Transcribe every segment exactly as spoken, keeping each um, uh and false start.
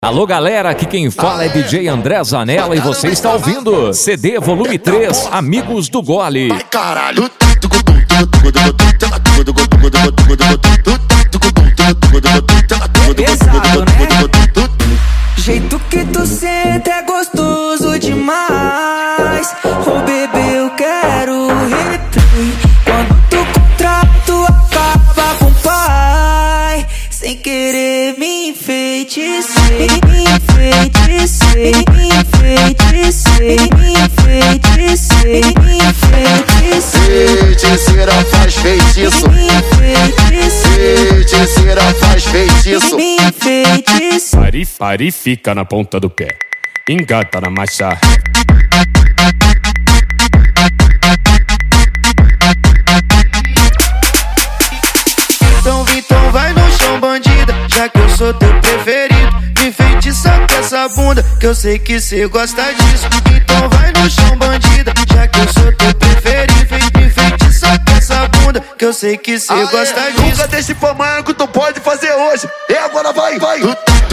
Alô galera, aqui quem fala é D J André Zanella e você está ouvindo C D Volume três, Amigos do Gole. Ai caralho. Pesado, né? Jeito que tu senta é gostoso demais. Ô bebê, eu quero replay. Quando tu contrato acaba com o pai, sem querer me enfeitecei, me enfeitecei, me enfeitecei, me enfeitecei, me enfeitecei. Feiticeira faz feitiço, feiticeira faz feitiço. Me enfeitecei. Pari, pari, fica na ponta do pé, engata na marcha. Então, então vai no chão, bandida, já que eu sou teu preferido. Me enfeitiça com essa bunda, que eu sei que cê gosta disso. Então vai no chão, bandida, já que eu sou teu preferido. Me enfeitiça com essa bunda, que eu sei que cê gosta disso. Nunca deixe pra amanhã que tu pode fazer hoje. E agora vai, vai.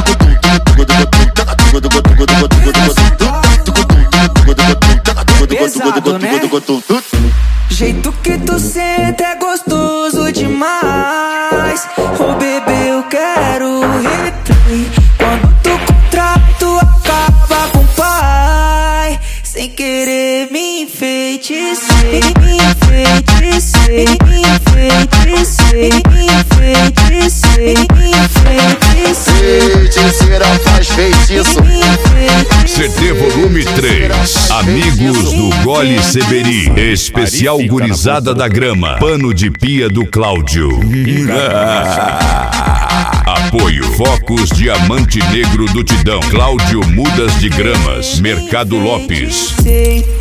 Pesado, né? Jeito que tu senta é gostoso demais. Ô bebê, eu quero replay. Quando tu contrato acaba com o pai, sem querer me enfeitecei, me enfeitecei, me enfeitecei, me enfeitecei, me enfeitecei. Feiticeira faz feitiço. C D Volume três, Amigos do Gole Seberi, especial gurizada da grama, pano de pia do Cláudio. Apoio Focos Diamante Negro do Tidão, Cláudio Mudas de Gramas, Mercado Lopes.